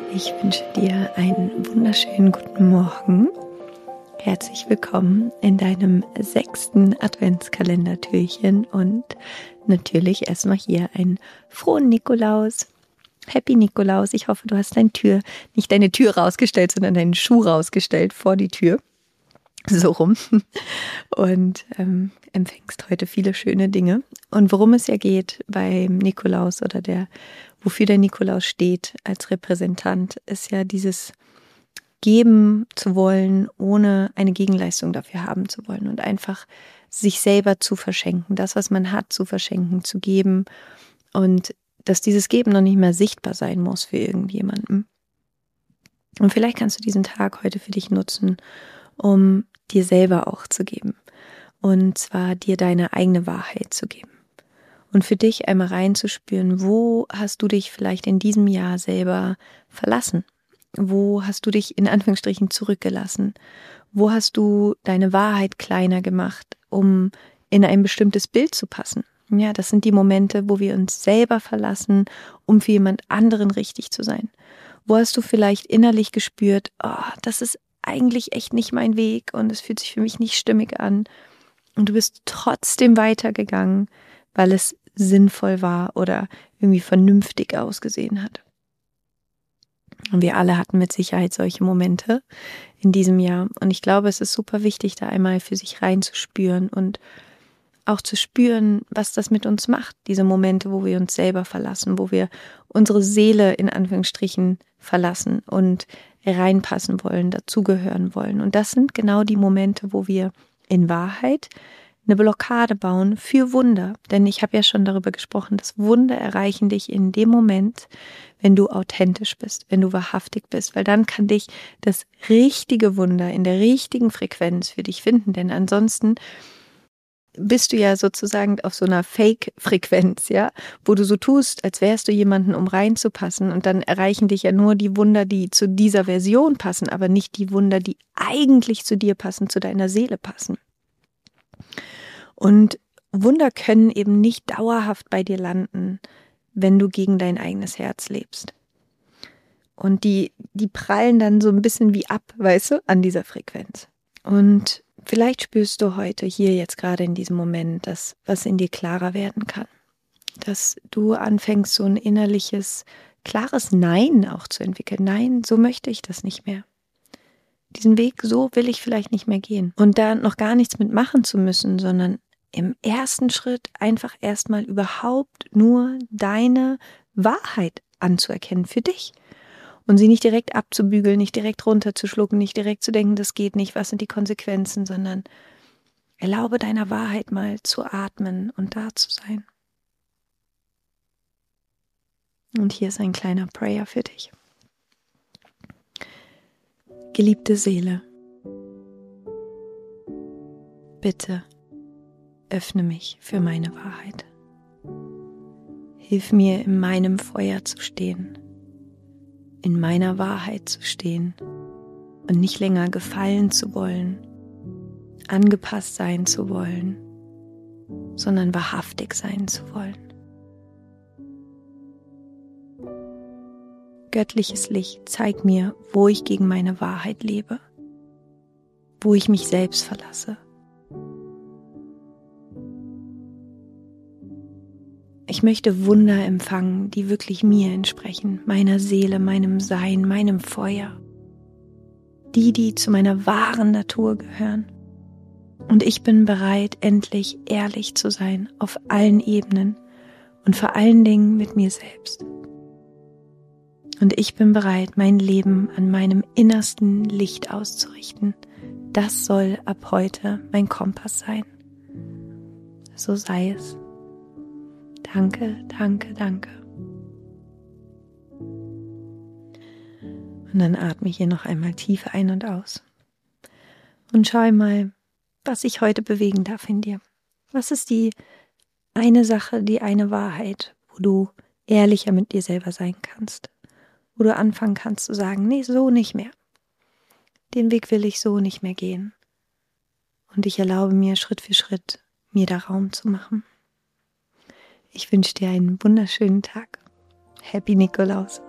Ich wünsche dir einen wunderschönen guten Morgen. Herzlich willkommen in deinem 6. Adventskalendertürchen und natürlich erstmal hier einen frohen Nikolaus. Happy Nikolaus. Ich hoffe, du hast nicht deine Tür rausgestellt, sondern deinen Schuh rausgestellt vor die Tür. So rum. Und empfängst heute viele schöne Dinge. Und worum es ja geht beim Nikolaus oder wofür der Nikolaus steht als Repräsentant, ist ja dieses geben zu wollen, ohne eine Gegenleistung dafür haben zu wollen und einfach sich selber zu verschenken, das, was man hat, zu verschenken, zu geben und dass dieses Geben noch nicht mehr sichtbar sein muss für irgendjemanden. Und vielleicht kannst du diesen Tag heute für dich nutzen, um dir selber auch zu geben und zwar dir deine eigene Wahrheit zu geben. Und für dich einmal reinzuspüren, wo hast du dich vielleicht in diesem Jahr selber verlassen? Wo hast du dich in Anführungsstrichen zurückgelassen? Wo hast du deine Wahrheit kleiner gemacht, um in ein bestimmtes Bild zu passen? Ja, das sind die Momente, wo wir uns selber verlassen, um für jemand anderen richtig zu sein. Wo hast du vielleicht innerlich gespürt, das ist eigentlich echt nicht mein Weg und es fühlt sich für mich nicht stimmig an. Und du bist trotzdem weitergegangen, weil es sinnvoll war oder irgendwie vernünftig ausgesehen hat. Und wir alle hatten mit Sicherheit solche Momente in diesem Jahr. Und ich glaube, es ist super wichtig, da einmal für sich reinzuspüren und auch zu spüren, was das mit uns macht. Diese Momente, wo wir uns selber verlassen, wo wir unsere Seele in Anführungsstrichen verlassen und reinpassen wollen, dazugehören wollen. Und das sind genau die Momente, wo wir in Wahrheit eine Blockade bauen für Wunder. Denn ich habe ja schon darüber gesprochen, dass Wunder erreichen dich in dem Moment, wenn du authentisch bist, wenn du wahrhaftig bist, weil dann kann dich das richtige Wunder in der richtigen Frequenz für dich finden. Denn ansonsten bist du ja sozusagen auf so einer Fake-Frequenz, ja, wo du so tust, als wärst du jemanden, um reinzupassen. Und dann erreichen dich ja nur die Wunder, die zu dieser Version passen, aber nicht die Wunder, die eigentlich zu dir passen, zu deiner Seele passen. Und Wunder können eben nicht dauerhaft bei dir landen, wenn du gegen dein eigenes Herz lebst. Und die prallen dann so ein bisschen wie ab, weißt du, an dieser Frequenz. Und vielleicht spürst du heute hier jetzt gerade in diesem Moment, dass was in dir klarer werden kann. Dass du anfängst, so ein innerliches, klares Nein auch zu entwickeln. Nein, so möchte ich das nicht mehr. Diesen Weg, so will ich vielleicht nicht mehr gehen. Und da noch gar nichts mitmachen zu müssen, sondern im ersten Schritt einfach erstmal überhaupt nur deine Wahrheit anzuerkennen für dich. Und sie nicht direkt abzubügeln, nicht direkt runterzuschlucken, nicht direkt zu denken, das geht nicht, was sind die Konsequenzen, sondern erlaube deiner Wahrheit mal zu atmen und da zu sein. Und hier ist ein kleiner Prayer für dich. Geliebte Seele, bitte öffne mich für meine Wahrheit. Hilf mir, in meinem Feuer zu stehen, in meiner Wahrheit zu stehen und nicht länger gefallen zu wollen, angepasst sein zu wollen, sondern wahrhaftig sein zu wollen. Göttliches Licht, zeig mir, wo ich gegen meine Wahrheit lebe, wo ich mich selbst verlasse. Ich möchte Wunder empfangen, die wirklich mir entsprechen, meiner Seele, meinem Sein, meinem Feuer. Die zu meiner wahren Natur gehören. Und ich bin bereit, endlich ehrlich zu sein auf allen Ebenen und vor allen Dingen mit mir selbst. Und ich bin bereit, mein Leben an meinem innersten Licht auszurichten. Das soll ab heute mein Kompass sein. So sei es. Danke, danke, danke. Und dann atme ich hier noch einmal tief ein und aus. Und schau mal, was ich heute bewegen darf in dir. Was ist die eine Sache, die eine Wahrheit, wo du ehrlicher mit dir selber sein kannst? Wo du anfangen kannst zu sagen, nee, so nicht mehr. Den Weg will ich so nicht mehr gehen. Und ich erlaube mir Schritt für Schritt, mir da Raum zu machen. Ich wünsche dir einen wunderschönen Tag. Happy Nikolaus.